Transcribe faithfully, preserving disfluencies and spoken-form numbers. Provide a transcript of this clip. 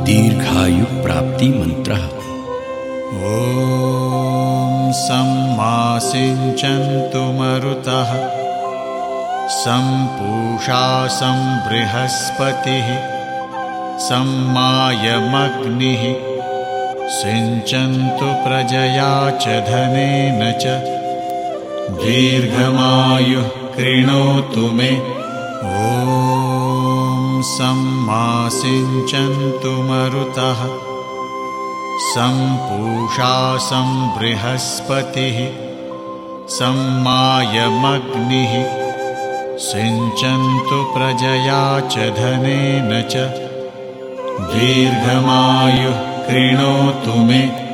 दीर्घायु प्राप्ति मंत्रः। ॐ सम्मा सिञ्चन्तु मरुतः सम्पूषा सं बृहस्पतिः सम्मायमग्निः सिञ्चन्तु प्रजया च धनेन च दीर्घमायुः कृणोतु मे। ॐ सम्मा सिञ्चन्तु मरुतः सम्पूषा सं बृहस्पतिः सम्मायमग्निः सिञ्चन्तु प्रजया च धनेन च दीर्घमायुः कृणोतु मे।